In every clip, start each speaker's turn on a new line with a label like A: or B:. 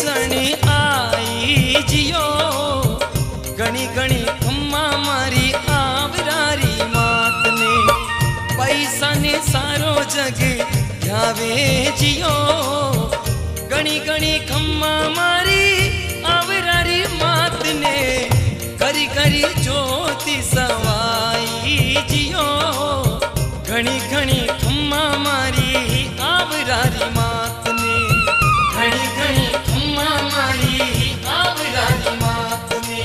A: सणी आई जियो, घणी घणी खम्मा मारी आवरारी मात ने, पैसा ने सारो जग ध्यावे जियो, घणी घणी खम्मा मारी आवरारी मात ने, करी करी ज्योति सवाई जियो, घणी घणी खम्मा मारी आवरारी मात ने, घणी घणी खम्मा मारी आवरारी मात ने।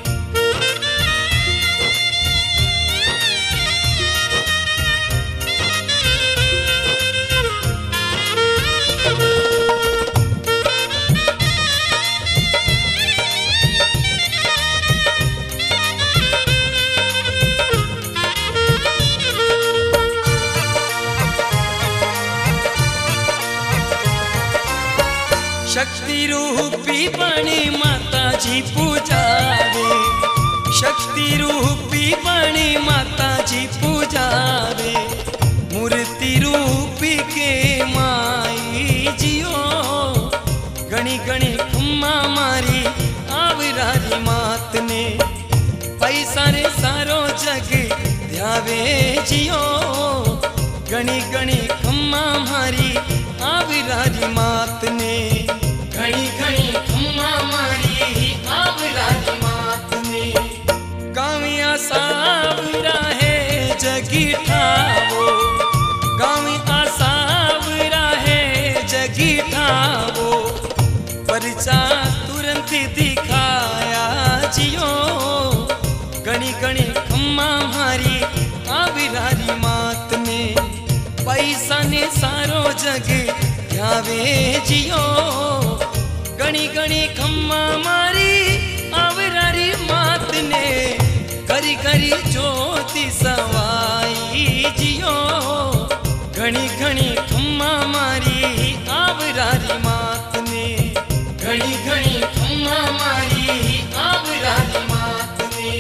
A: शक्ति रूपी बनी माता जी पूजावे, शक्ति रूपी बनी माता जी पूजावे, मूर्ति रूपी के माई जियो, घणी घणी खम्मा मारी आवरारी मात ने, पैसा रे सारो जग ध्यावे जियो, घणी घणी खम्मा मारी आवरारी मात ने, घणी घणी खम्मा मारी आवरारी मात ने। गाविया सावरा है जगी ठावो, गाविया सावरा है जगी ठावो, परचा तुरंत दिखाया जियो, घणी घणी खम्मा मारी आवरारी मात ने, पैसा ने सारो जग ध्यावे जियो, घणी घणी खम्मा मारी आवरारी मात ने, करी करी ज्योति सवाई जियो, घणी घणी खम्मा मारी आवरारी मात ने, घणी घणी खम्मा मारी आवरारी मात ने।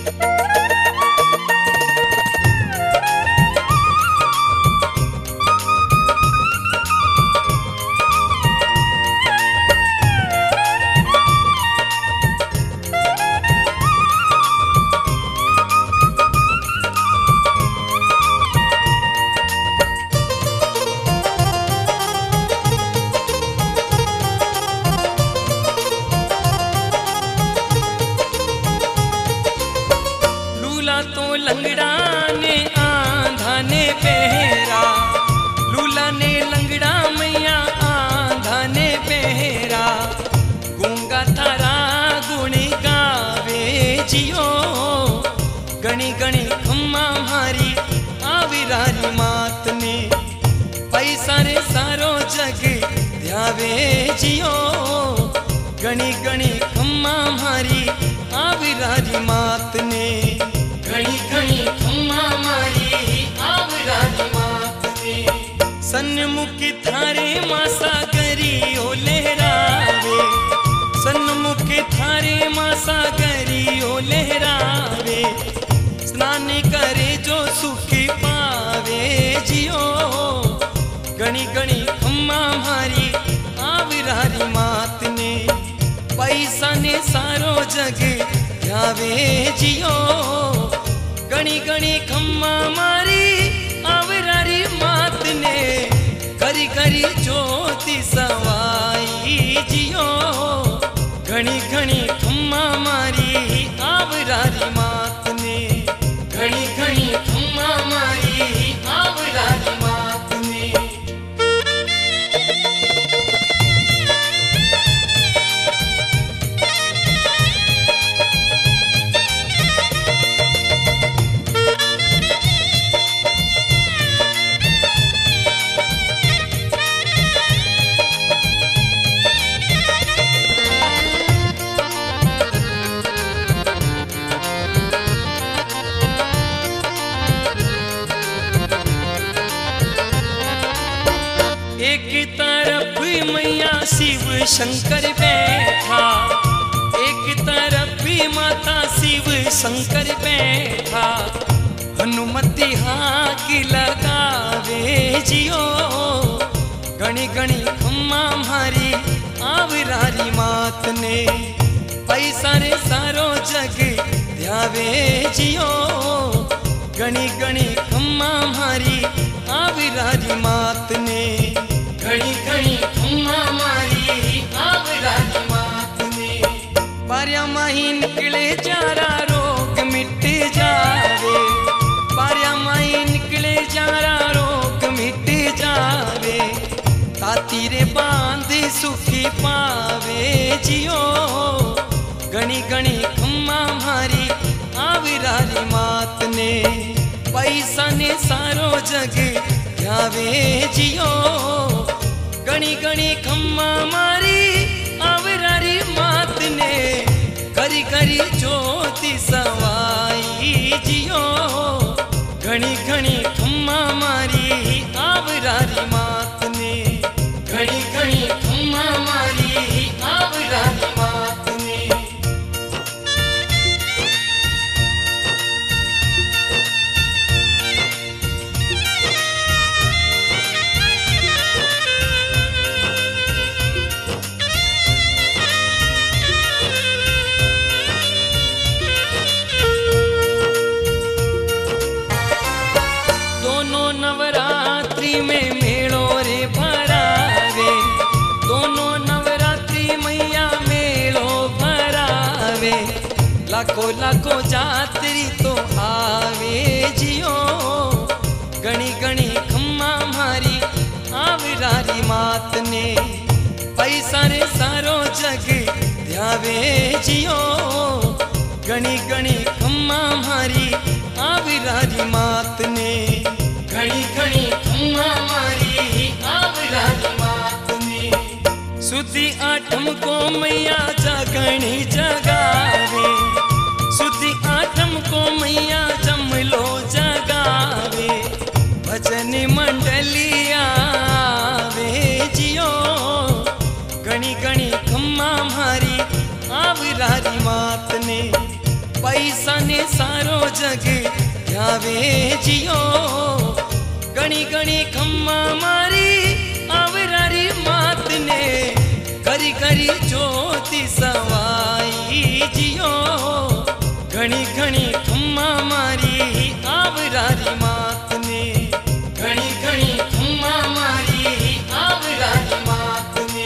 A: लंगड़ा ने आंधा ने पहरा, लूला ने लंगड़ा मैया आंधा ने पहरा, गूंगा थारा गुण गावे जियो, घणी घणी खम्मा मारी आवरारी मात ने, पैसा रे सारो जग ध्यावे जियो, घणी घणी खम्मा मारी आवरारी मात ने, घणी घणी खम्मा मारी आवरारी मात ने। सन्मुख थारे मासा करी ओ लहरावे, सन्मुख थारे मासा करी ओ लहरावे, स्नान करे जो सुख पावे जियो, घणी घणी खम्मा मारी आवरारी मात ने, पैसा ने सारो जग ध्यावे जियो, घणी घणी खम्मा मारी आवरारी मात ने, करी करी ज्योति सवाई जियो, घणी घणी खम्मा मारी आवरारी मात ने, घणी घणी खम्मा मारी आवरारी मात ने। एक तरफ मैया शिव शंकर बैठा, एक तरफ माता शिव शंकर बैठा, हनुमति हाथ लगावे जियो, घणी घणी खम्मा मारी आवरारी मात ने। पैसा रे सारो जग ध्यावे जियो, घणी घणी खम्मा मारी आवरारी मात ने। घणी घणी खम्मा मारी आवरारी मात ने। पारिया माही निकले जारा रोग मिट जावे, पारिया माही निकले जारा रोग मिट जावे। ताती रे बांध सुखी पावे जियो, घणी घणी खम्मा मारी आवरारी मात ने। पैसा ने सारो जग ध्यावे जियो, घणी घणी खम्मा मारी आवरारी मात ने। करी करी ज्योति सवाई जियो, घणी घणी खम्मा मारी आवरारी मात ने। घणी घणी खम्मा मारी आवरारी मात ने। दोनों नवरात्रि में मेलो रे भरावे, दोनों नवरात्रि मैया मेलो भरावे। लाखों लाखों जात्री तो आवे जियो, घणी घणी खम्मा मारी आवरारी मात ने। पैसा रे सारो जग ध्यावे जियो, घणी घणी खम्मा मारी आवरारी मात ने। घणी घणी खम्मा मारी आवरारी मात ने। सुधी आठम को मैया जागणी जगावे, सुधी आठम को मैया जमलो जगावे। भजन मंडलिया आवे जियो, घणी घणी खम्मा मारी आवरारी मात ने। पैसा ने सारो जग ध्यावे जियो, घणी घणी खम्मा मारी आवरारी मात ने। करी करी ज्योति सवाई जियो, घणी घणी खम्मा मारी आवरारी मात ने। घणी घणी खम्मा मारी आवरारी मात ने।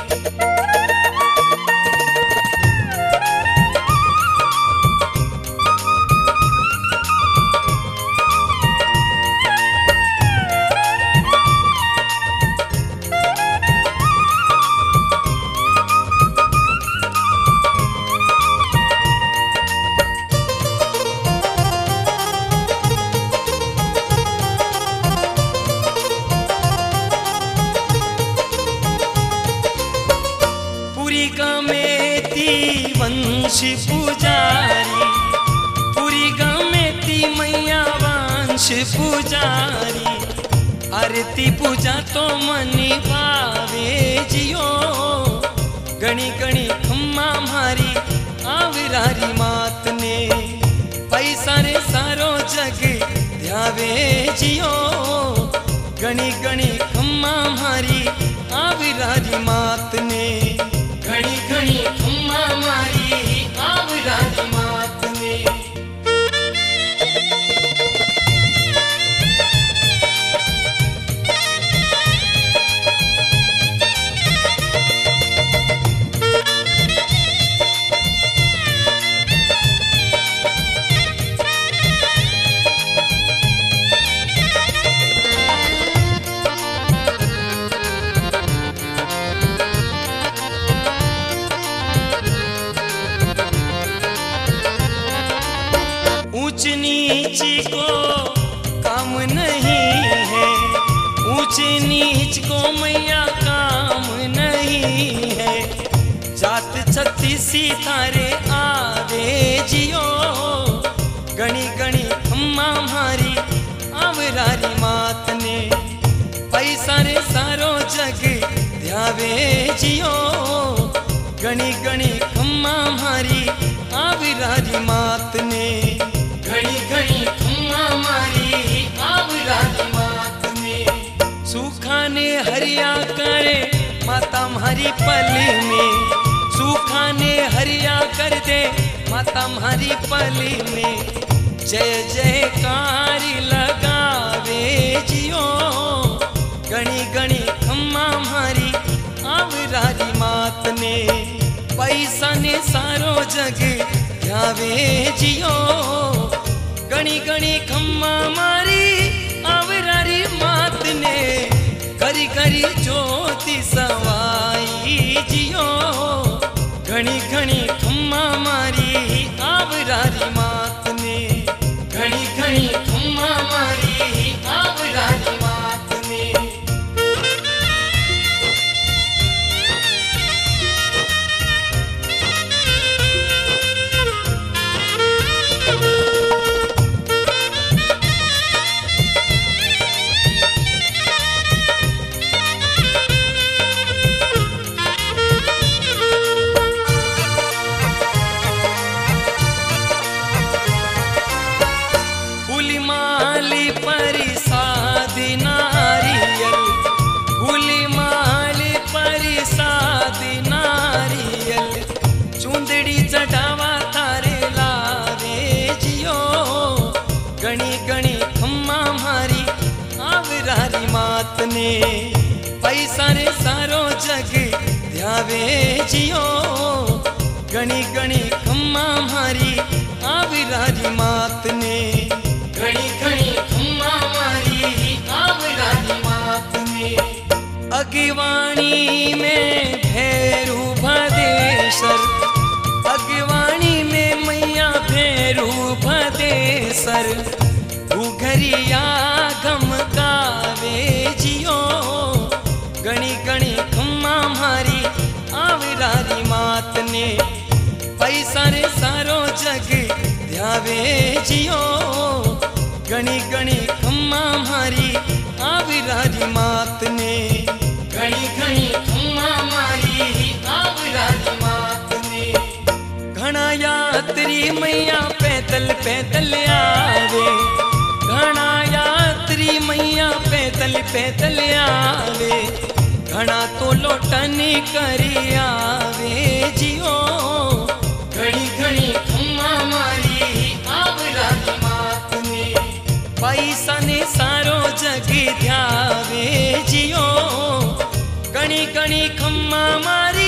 A: वंश पुजारी, पूरी गाँव में ती मैया वंश पुजारी। आरती पूजा तो मनी पावे जियो, घणी घणी खम्मा मारी आवरारी मात ने। पैसा रे सारो जग ध्यावे जियो, घणी घणी खम्मा मारी आवरारी मात ने। घणी घणी खम्मा मारी आवरारी मात ने। ऊंच नीच को काम नहीं है, ऊंच नीच को मैया काम नहीं है। जात छत्ती सितारे आवे जियो, घणी घणी खम्मा मारी आवरारी मात ने। पैसा रे सारो जग ध्यावे जियो, घणी घणी खम्मा मारी आवरारी मात ने। घणी घणी खम्मा मारी आवरारी मात ने। सूखा ने हरिया करे माता म्हारी पल में, सूखा ने हरिया कर दे माता म्हारी पल में। जय जयकार लगावे जियो, गणी गणी खम्मा म्हारी आवरारी मात ने। पैसा ने सारो जग ध्यावे जियो, गणी गणी खम्मा मारी आवरारी मात ने। करी करी ज्योति सवाई जियो, घणी घणी खम्मा मारी आवरारी मात ने। घणी घणी खम्मा मारी आवरारी मात ने। चढ़ावा तारे लावे जियो, गणी गणी खम्मा मारी आवरारी मात ने। पैसा रे सारो जग ध्यावे जियो, गणी गणी खम्मा मारी आवरारी मात ने। गणी गणी खम्मा मारी आवरारी मात ने। अगवाणी में भैरू भदेसर, अगवाणी में मैया भैरू भदेसर। घरिया गम गावे जियो, गणी गणी खम्मा मारी आवरारी मात ने। पैसा रे सारो जग ध्यावे जियो, गणी गणी खम्मा मारी आवरारी मात ने। गणी गणी खम्मा मारी आवरारी मात ने। घना यात्री मैया पैदल पैदल आवे, घना यात्री मैया पैदल पैदल आवे। घना तो लोटन करी आवे जियो, घड़ी घड़ी खम्मा मारी आवरारी मात ने। पैसा ने सारो जग ध्यावे जियो, गणी गणी खम्मा मारी